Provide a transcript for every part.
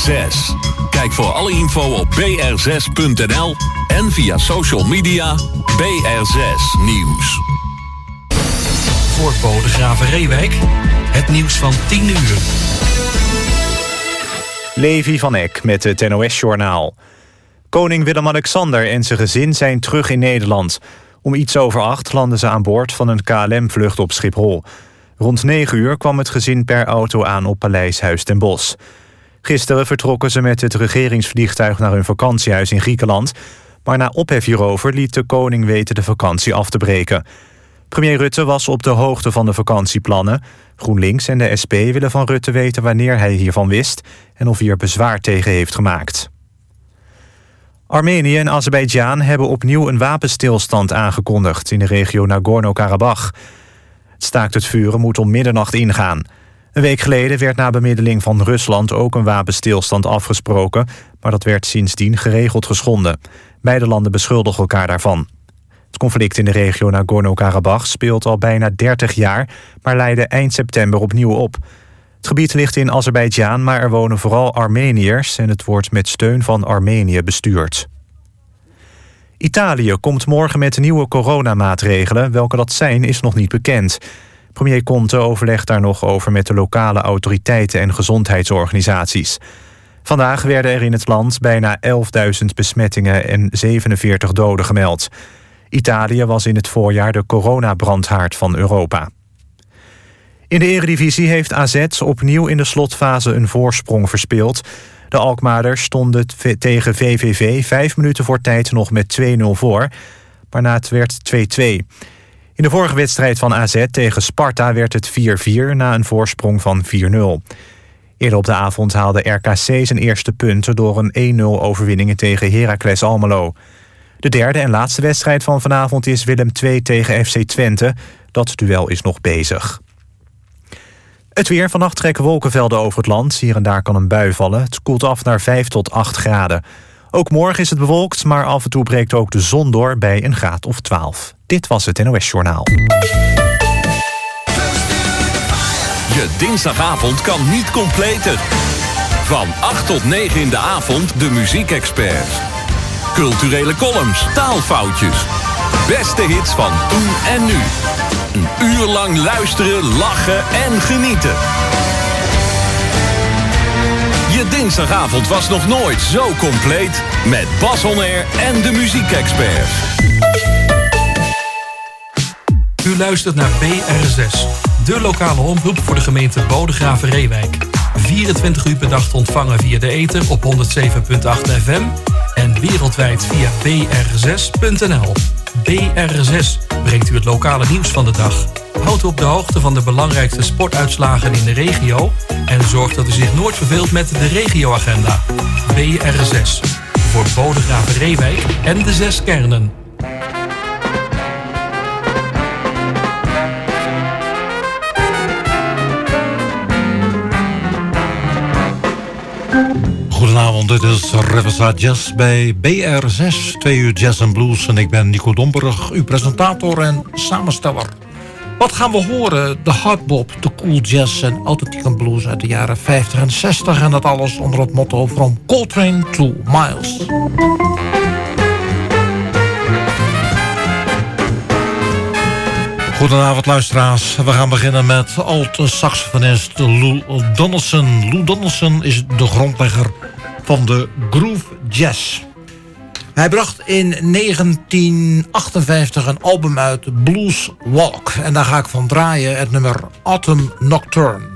BR6. Kijk voor alle info op br6.nl en via social media BR6 Nieuws. Voor Bodegraven Reewijk, het nieuws van 10 uur. Levi van Eck met het NOS-journaal. Koning Willem-Alexander en zijn gezin zijn terug in Nederland. Om iets over 8 landen ze aan boord van een KLM-vlucht op Schiphol. Rond 9 uur kwam het gezin per auto aan op Paleis Huis ten Bosch. Gisteren vertrokken ze met het regeringsvliegtuig naar hun vakantiehuis in Griekenland. Maar na ophef hierover liet de koning weten de vakantie af te breken. Premier Rutte was op de hoogte van de vakantieplannen. GroenLinks en de SP willen van Rutte weten wanneer hij hiervan wist en of hij er bezwaar tegen heeft gemaakt. Armenië en Azerbeidzjan hebben opnieuw een wapenstilstand aangekondigd in de regio Nagorno-Karabakh. Het staakt het vuren moet om middernacht ingaan. Een week geleden werd na bemiddeling van Rusland ook een wapenstilstand afgesproken, maar dat werd sindsdien geregeld geschonden. Beide landen beschuldigen elkaar daarvan. Het conflict in de regio Nagorno-Karabakh speelt al bijna 30 jaar, maar leidde eind september opnieuw op. Het gebied ligt in Azerbeidzjan, maar er wonen vooral Armeniërs en het wordt met steun van Armenië bestuurd. Italië komt morgen met nieuwe coronamaatregelen. Welke dat zijn, is nog niet bekend. Premier Conte overlegt daar nog over met de lokale autoriteiten en gezondheidsorganisaties. Vandaag werden er in het land bijna 11.000 besmettingen en 47 doden gemeld. Italië was in het voorjaar de coronabrandhaard van Europa. In de Eredivisie heeft AZ opnieuw in de slotfase een voorsprong verspeeld. De Alkmaarders stonden tegen VVV 5 minuten voor tijd nog met 2-0 voor, waarna het werd 2-2. In de vorige wedstrijd van AZ tegen Sparta werd het 4-4 na een voorsprong van 4-0. Eerder op de avond haalde RKC zijn eerste punten door een 1-0 overwinning tegen Heracles Almelo. De derde en laatste wedstrijd van vanavond is Willem II tegen FC Twente. Dat duel is nog bezig. Het weer. Vannacht trekken wolkenvelden over het land. Hier en daar kan een bui vallen. Het koelt af naar 5 tot 8 graden. Ook morgen is het bewolkt, maar af en toe breekt ook de zon door bij een graad of 12. Dit was het NOS Journaal. Je dinsdagavond kan niet completer. Van 8 tot 9 in de avond de muziekexperts. Culturele columns, taalfoutjes. Beste hits van toen en nu. Een uur lang luisteren, lachen en genieten. Je dinsdagavond was nog nooit zo compleet met Bas On Air en de muziekexperts. U luistert naar BR6, de lokale omroep voor de gemeente Bodegraven-Reewijk. 24 uur per dag te ontvangen via de ether op 107.8 FM en wereldwijd via br6.nl. BR6 brengt u het lokale nieuws van de dag. Houdt u op de hoogte van de belangrijkste sportuitslagen in de regio en zorgt dat u zich nooit verveelt met de regioagenda. BR6 voor Bodegraven-Reewijk en de 6 kernen. Goedenavond, dit is Riverside Jazz bij BR6, 2 uur jazz en blues. En ik ben Nico Domburg, uw presentator en samensteller. Wat gaan we horen? De hardbop, de cool jazz en authentieke blues uit de jaren 50 en 60. En dat alles onder het motto From Coltrane to Miles. Goedenavond luisteraars. We gaan beginnen met alt-saxofonist Lou Donaldson. Lou Donaldson is de grondlegger van de groove jazz. Hij bracht in 1958 een album uit, Blues Walk. En daar ga ik van draaien, het nummer Autumn Nocturne.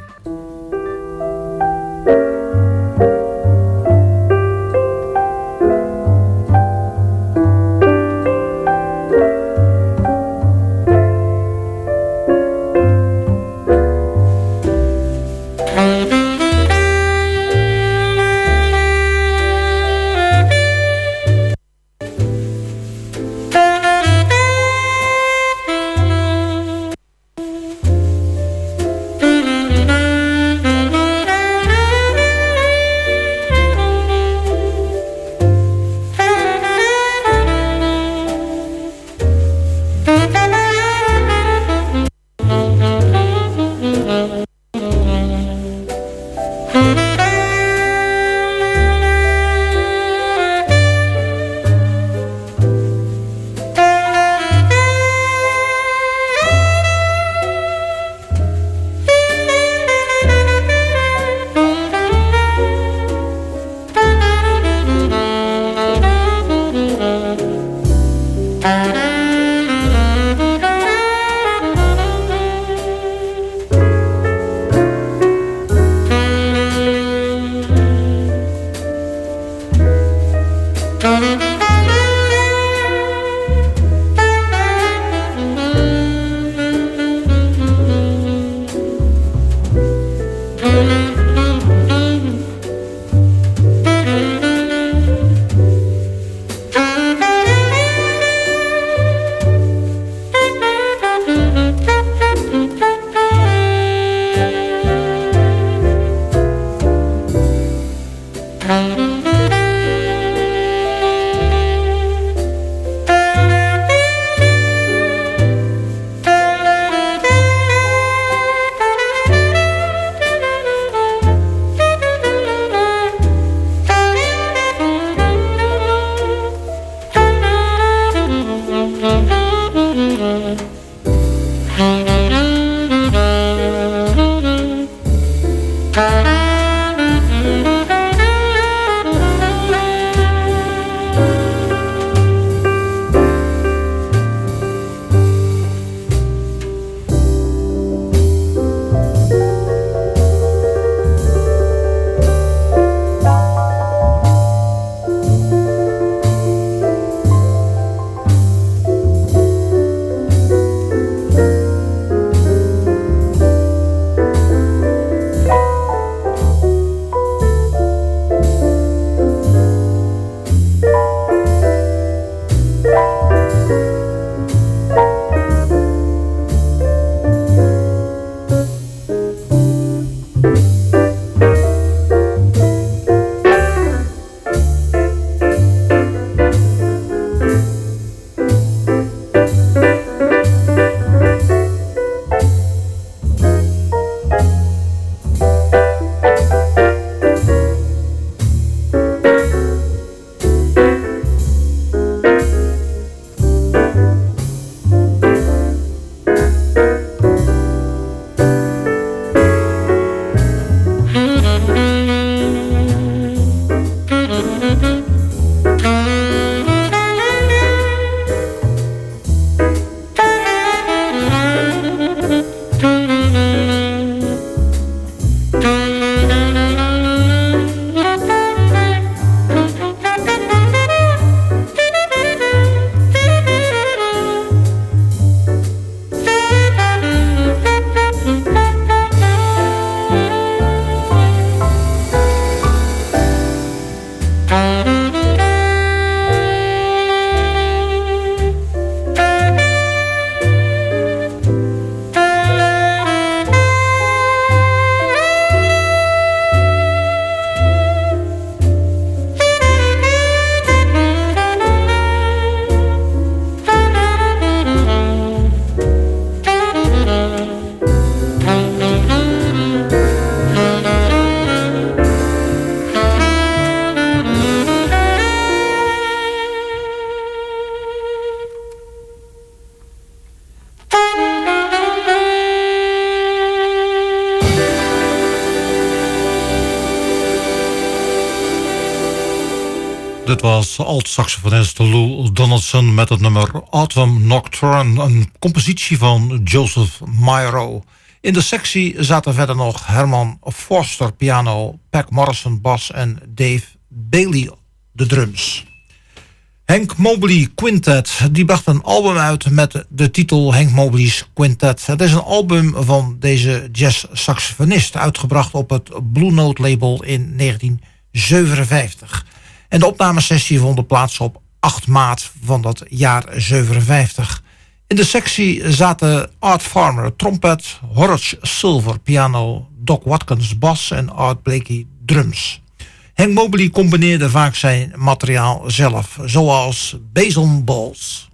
Dit was alt-saxofonist Lou Donaldson met het nummer Autumn Nocturne, een compositie van Joseph Myro. In de sectie zaten verder nog Herman Forster piano, Pac Morrison bas en Dave Bailey de drums. Hank Mobley Quintet die bracht een album uit met de titel Hank Mobley's Quintet. Het is een album van deze jazz-saxofonist, uitgebracht op het Blue Note label in 1957. En de opnamesessie vond plaats op 8 maart van dat jaar 57. In de sectie zaten Art Farmer trompet, Horace Silver piano, Doc Watkins bas en Art Blakey drums. Hank Mobley combineerde vaak zijn materiaal zelf, zoals Basil Balls.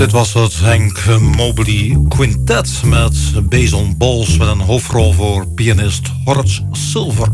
Dit was het Hank Mobley Quintet met Basil Bowles met een hoofdrol voor pianist Horace Silver.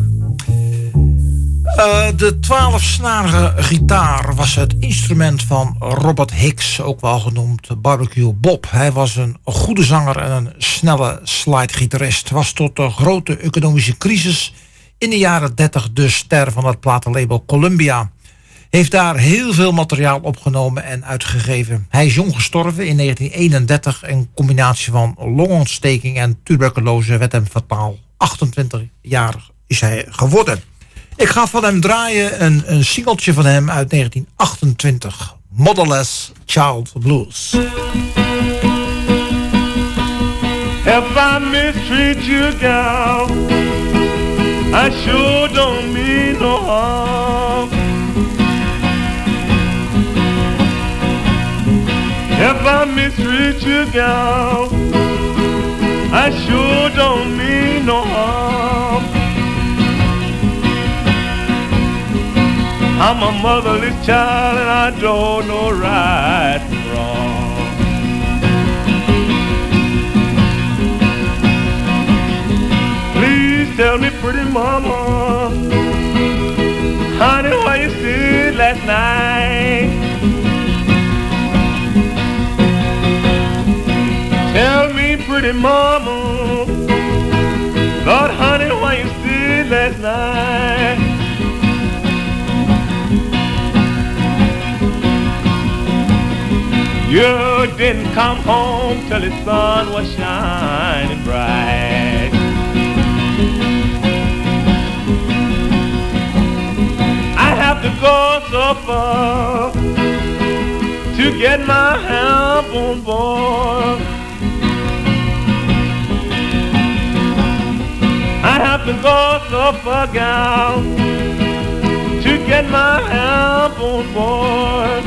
De 12-snarige gitaar was het instrument van Robert Hicks, ook wel genoemd Barbecue Bob. Hij was een goede zanger en een snelle slide-gitarist. Was tot de grote economische crisis in de jaren 30 de ster van het platenlabel Columbia. Heeft daar heel veel materiaal opgenomen en uitgegeven. Hij is jong gestorven in 1931. Een combinatie van longontsteking en tuberculose werd hem fataal. 28 jaar is hij geworden. Ik ga van hem draaien een singeltje van hem uit 1928. Motherless Child Blues. If I mistreat you, gal, I sure don't mean no harm. If I mistreat you, gal, I sure don't mean no harm. I'm a motherless child and I don't know right from wrong. Please tell me, pretty mama, honey, why you stayed last night? Tell me, pretty mama, Lord, honey, why you stayed last night? You didn't come home till the sun was shining bright. I have to go so far to get my help on board. I have to go so far, gal, to get my help on board.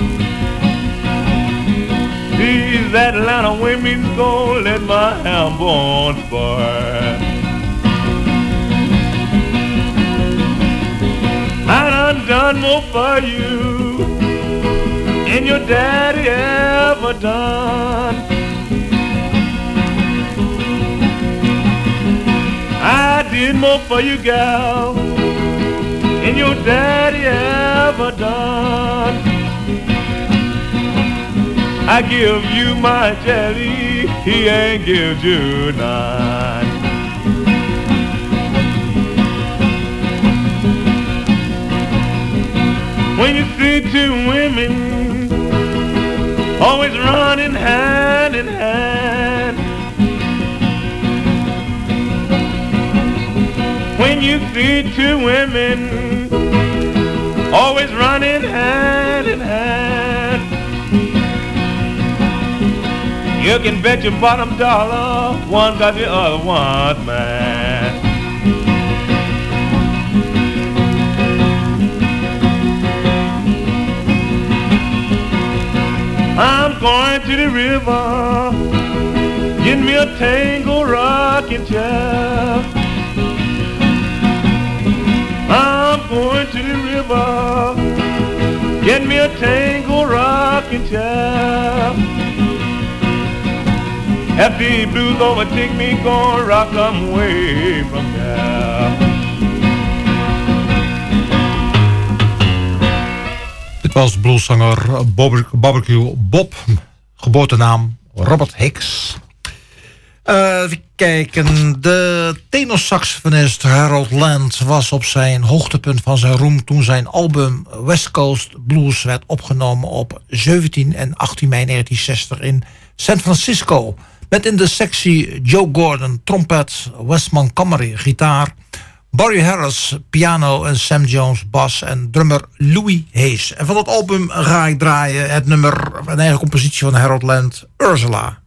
These Atlanta women's gonna let my ham on spoil. I done more for you than your daddy ever done. I did more for you, gal, than your daddy ever done. I give you my jelly, he ain't give you none. When you see two women always running hand in hand, when you see two women always running hand in hand, you can bet your bottom dollar one got the other one's man. I'm going to the river, get me a tango rocking chair. I'm going to the river, get me a tango rocking chair. If the blues overtake me, gonna rock them way from there. Dit was blueszanger Barbecue Bob, geboortenaam Robert Hicks. Even kijken, de tenorsaxofonist Harold Land was op zijn hoogtepunt van zijn roem toen zijn album West Coast Blues werd opgenomen op 17 en 18 mei 1960 in San Francisco. Met in de sectie Joe Gordon, trompet, Wes Montgomery, gitaar, Barry Harris, piano en Sam Jones, bas en drummer Louis Hayes. En van dat album ga ik draaien het nummer, een eigen compositie van Harold Land, Ursula.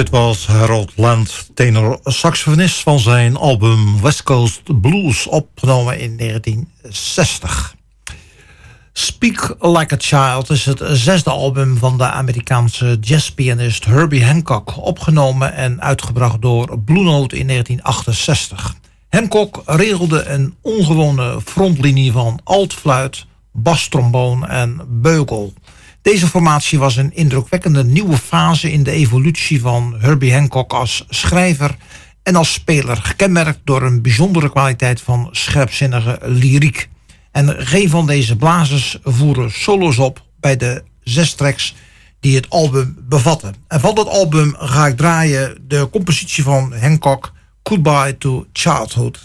Dit was Harold Land, tenor-saxofonist van zijn album West Coast Blues, opgenomen in 1960. Speak Like a Child is het 6e album van de Amerikaanse jazzpianist Herbie Hancock, opgenomen en uitgebracht door Blue Note in 1968. Hancock regelde een ongewone frontlinie van altfluit, bastrombone en beugel. Deze formatie was een indrukwekkende nieuwe fase in de evolutie van Herbie Hancock als schrijver en als speler, gekenmerkt door een bijzondere kwaliteit van scherpzinnige lyriek. En geen van deze blazers voeren solo's op bij de 6 tracks die het album bevatten. En van dat album ga ik draaien de compositie van Hancock, Goodbye to Childhood.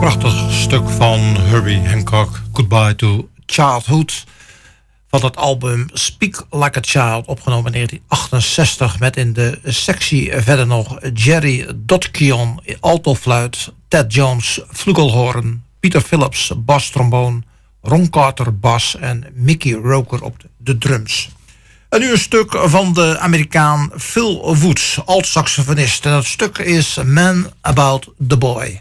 Prachtig stuk van Herbie Hancock, Goodbye to Childhood. Van het album Speak Like a Child, opgenomen in 1968... met in de sectie verder nog Jerry Dotkion, altofluit... Ted Jones, flugelhoorn, Peter Phillips, bastrombone... Ron Carter, bas en Mickey Roker op de drums. En nu een stuk van de Amerikaan Phil Woods, alt-saxofonist. En het stuk is Man About the Boy.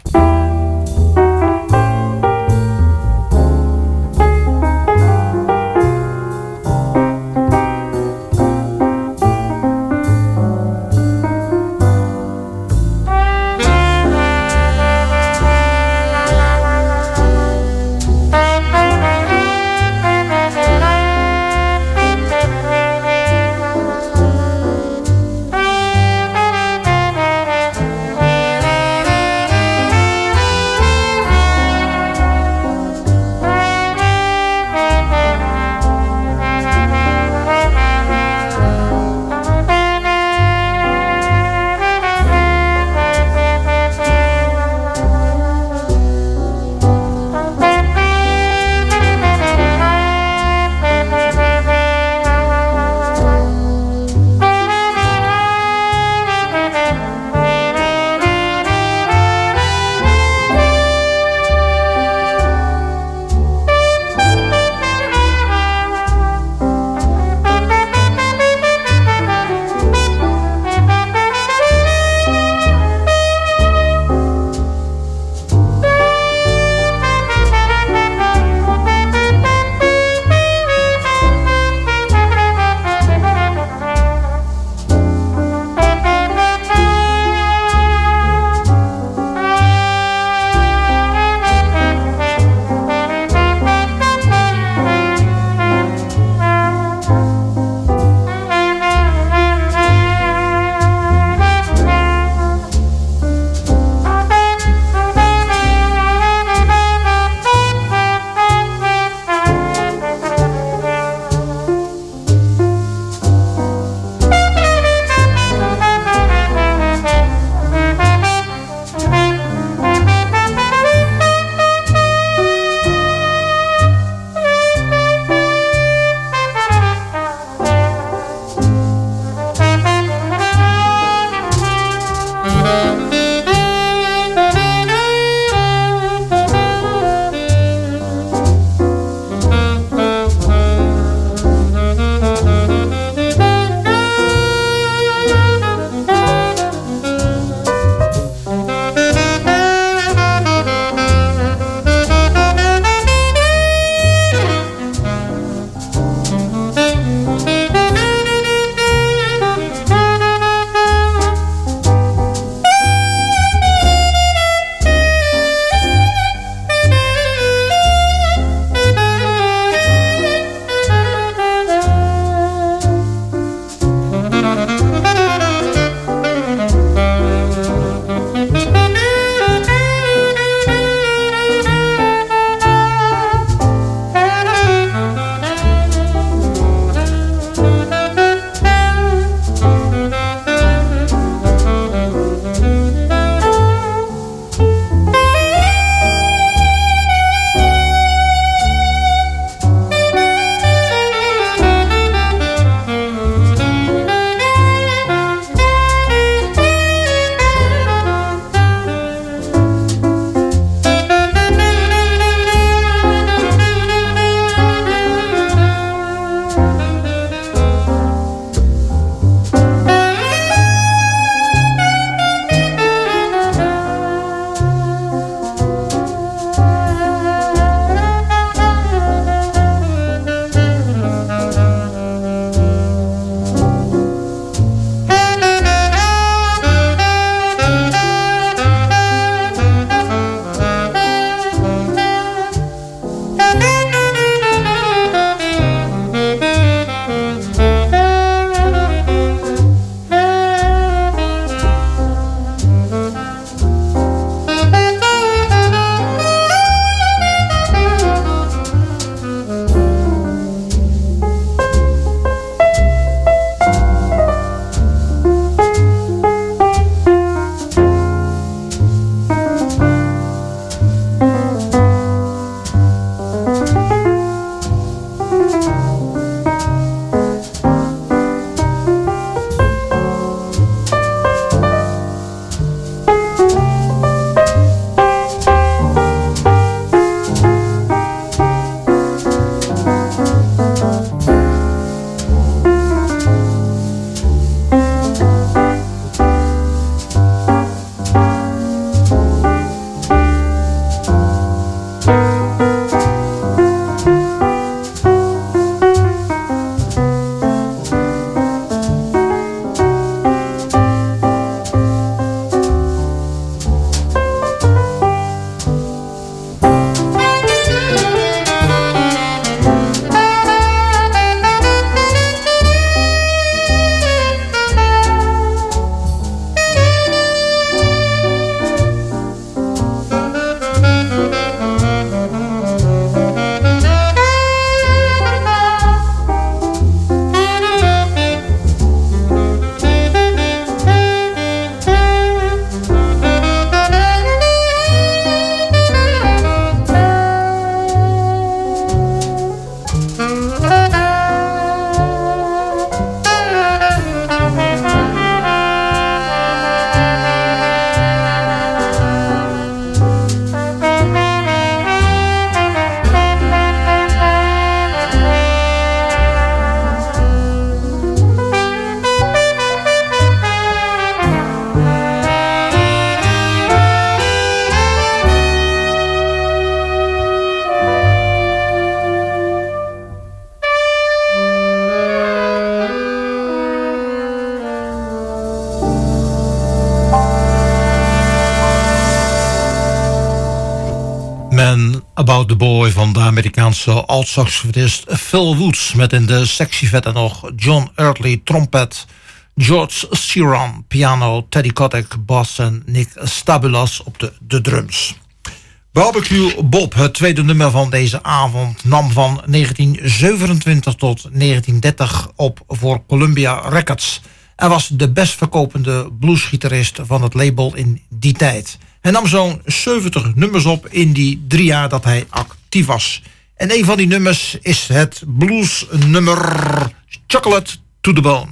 About the Boy van de Amerikaanse alt-saxofonist Phil Woods... met in de sectievetten nog John Eartley trompet... George Sheeran piano, Teddy Kotick bas en Nick Stabulas op de drums. Barbecue Bob, het tweede nummer van deze avond... nam van 1927 tot 1930 op voor Columbia Records... en was de best verkopende bluesgitarist van het label in die tijd... Hij nam zo'n 70 nummers op in die 3 jaar dat hij actief was. En een van die nummers is het bluesnummer Chocolate to the Bone.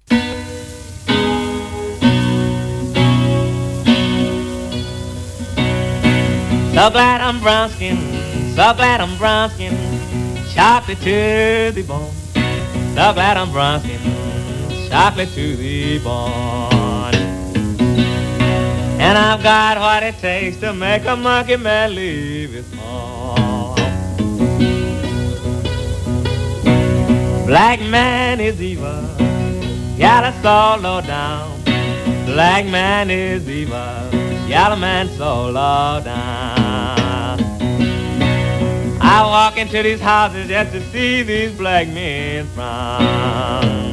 So glad I'm brown skin, so glad I'm brown skin, chocolate to the bone. So glad I'm brown skin, chocolate to the bone. And I've got what it takes to make a monkey man leave his home. Black man is evil, yellow so low down. Black man is evil, yellow man so low down. I walk into these houses just to see these black men frown.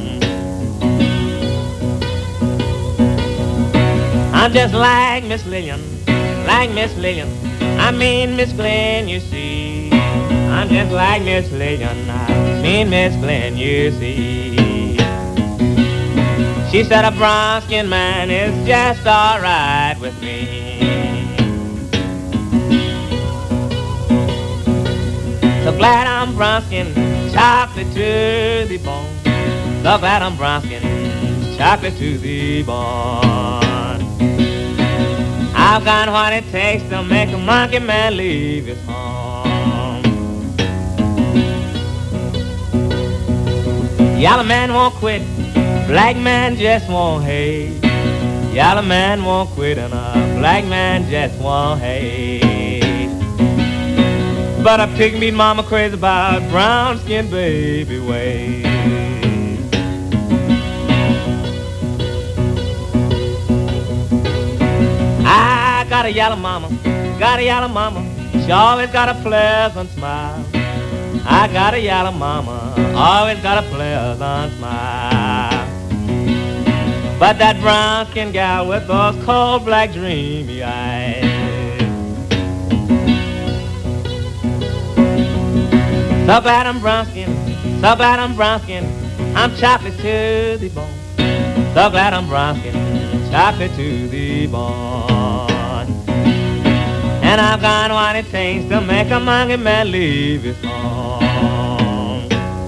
I'm just like Miss Lillian, like Miss Lillian. I mean Miss Glenn, you see. I'm just like Miss Lillian, I mean Miss Glenn, you see. She said a brown-skinned man is just alright with me. So glad I'm brown-skinned, chocolate to the bone. So glad I'm brown-skinned, chocolate to the bone. I've got what it takes to make a monkey man leave his home. Yellow man won't quit, black man just won't hate. Yellow man won't quit and a black man just won't hate. But a pygmy mama crazy about brown-skinned baby ways. I got a yellow mama, got a yellow mama. She always got a pleasant smile. I got a yellow mama, always got a pleasant smile. But that brown-skinned gal with those cold black dreamy eyes. So glad I'm brown-skinned, so glad I'm brown-skinned. I'm chocolate to the bone. So glad I'm brown-skinned, chocolate to the bone. And I've got what it takes to make a monkey man leave his home.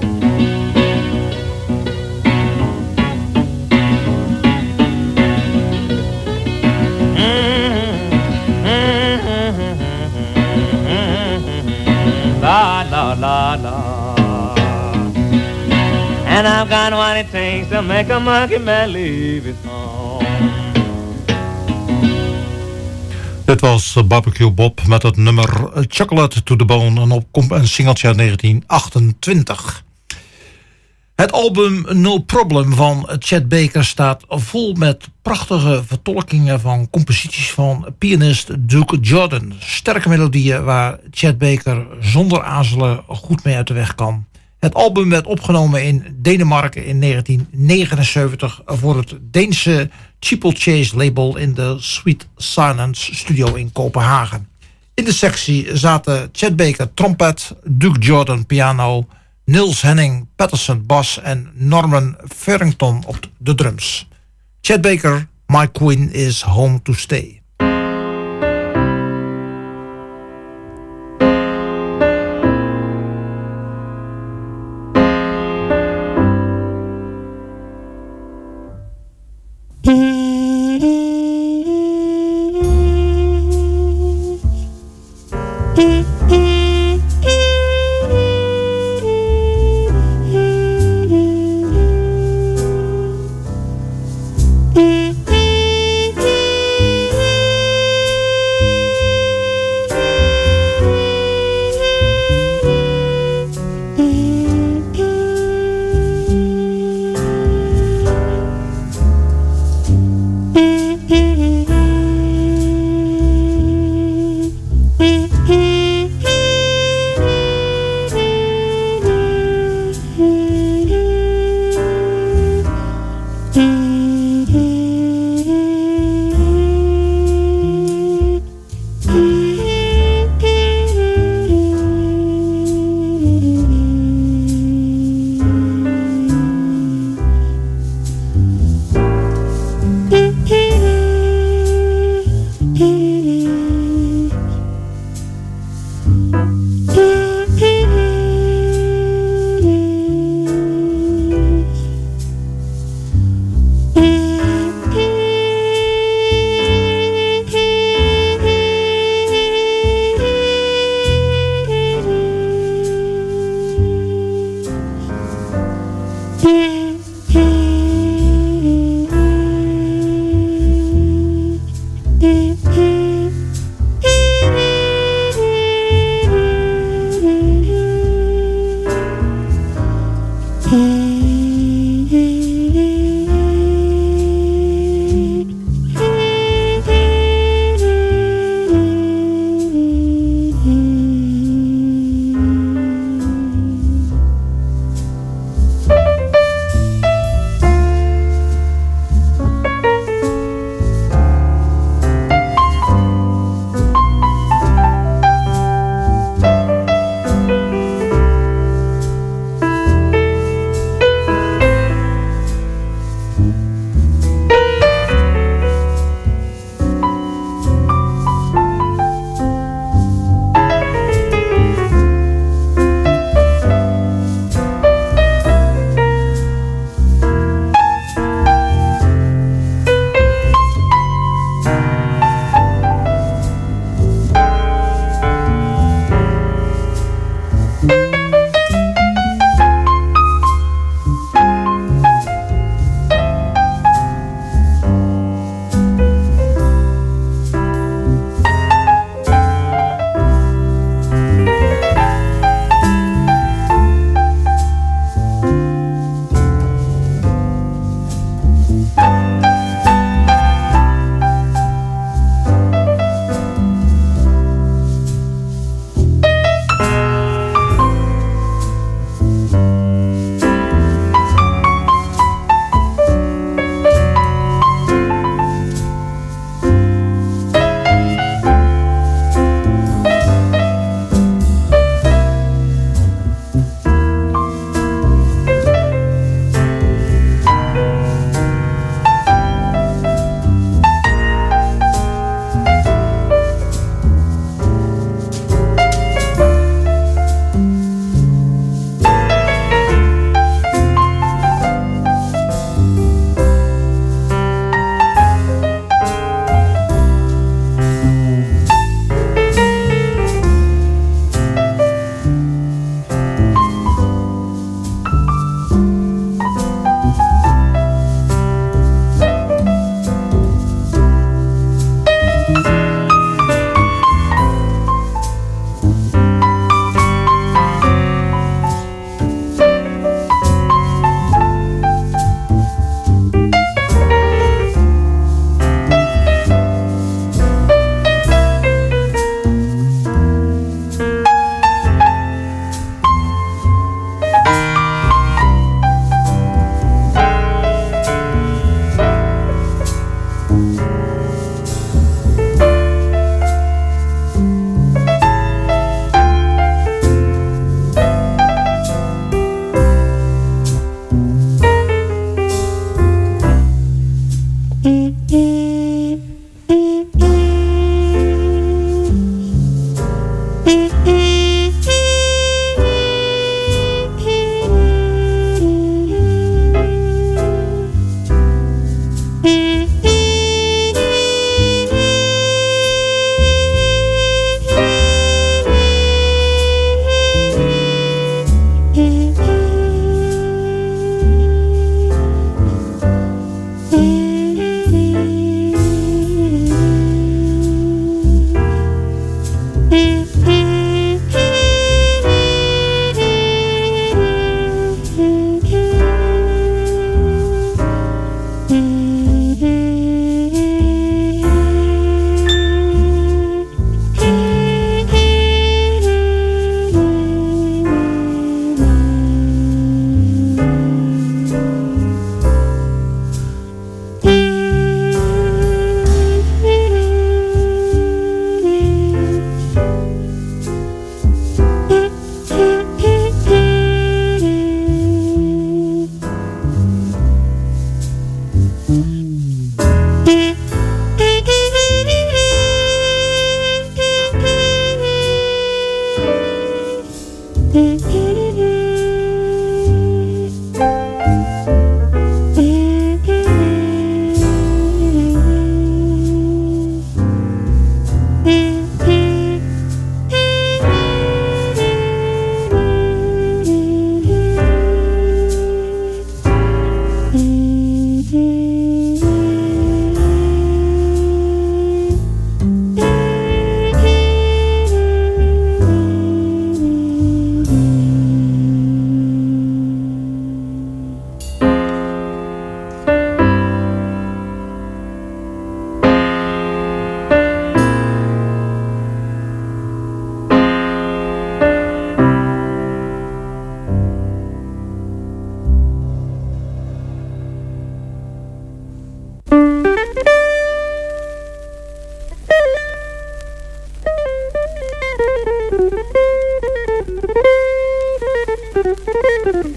Lord, Lord, Lord, Lord. And I've got what it takes to make a monkey man leave his home. Dit was Barbecue Bob met het nummer Chocolate to the Bone, een singeltje uit 1928. Het album No Problem van Chet Baker staat vol met prachtige vertolkingen van composities van pianist Duke Jordan. Sterke melodieën waar Chet Baker zonder aarzelen goed mee uit de weg kan. Het album werd opgenomen in Denemarken in 1979 voor het Deense Steeplechase label in de Sweet Silence studio in Kopenhagen. In de sectie zaten Chet Baker trompet, Duke Jordan piano, Niels Henning Patterson bas en Norman Farrington op de drums. Chet Baker, My Queen is Home to Stay.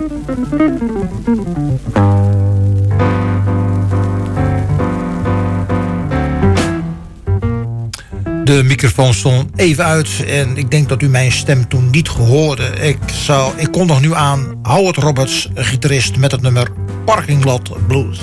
De microfoon stond even uit en ik denk dat u mijn stem toen niet hoorde. Ik kondig nu aan Howard Roberts, gitarist, met het nummer Parking Lot Blues.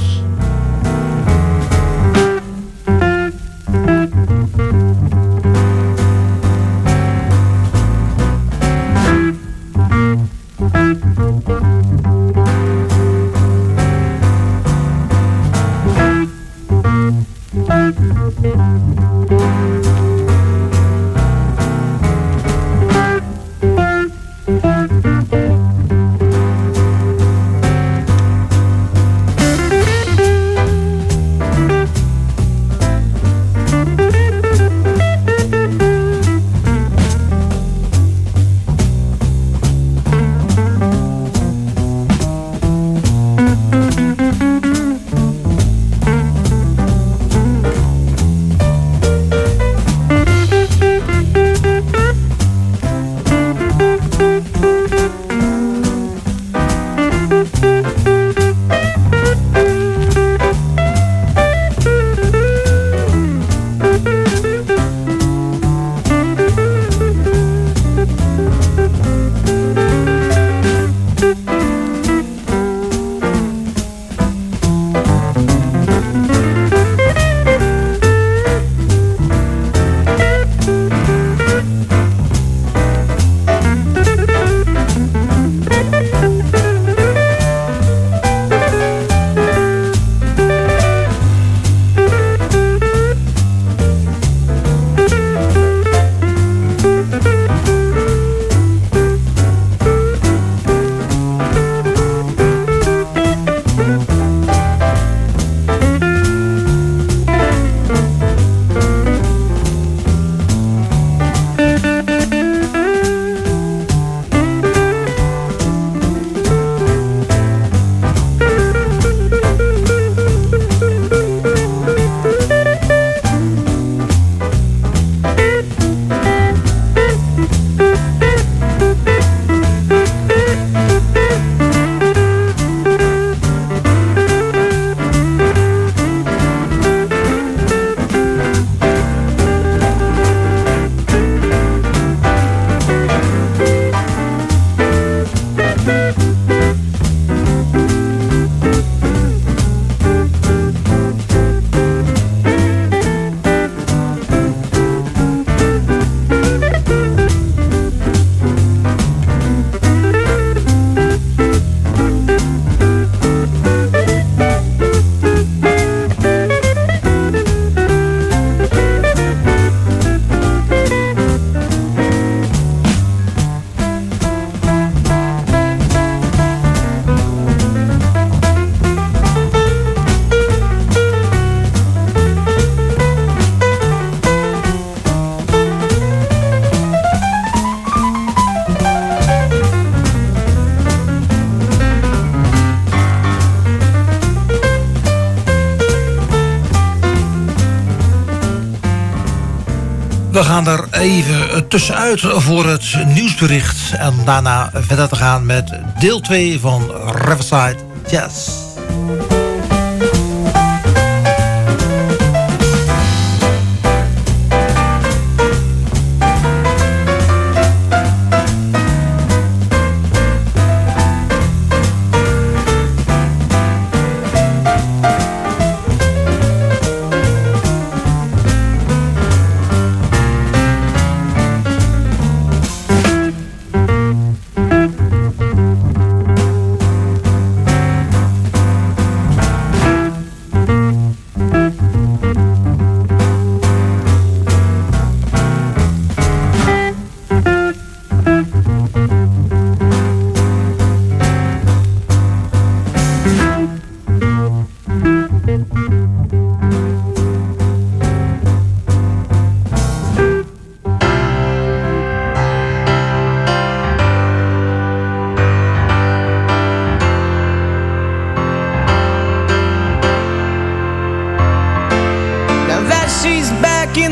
We gaan er even tussenuit voor het nieuwsbericht en daarna verder te gaan met deel 2 van Riverside Jazz.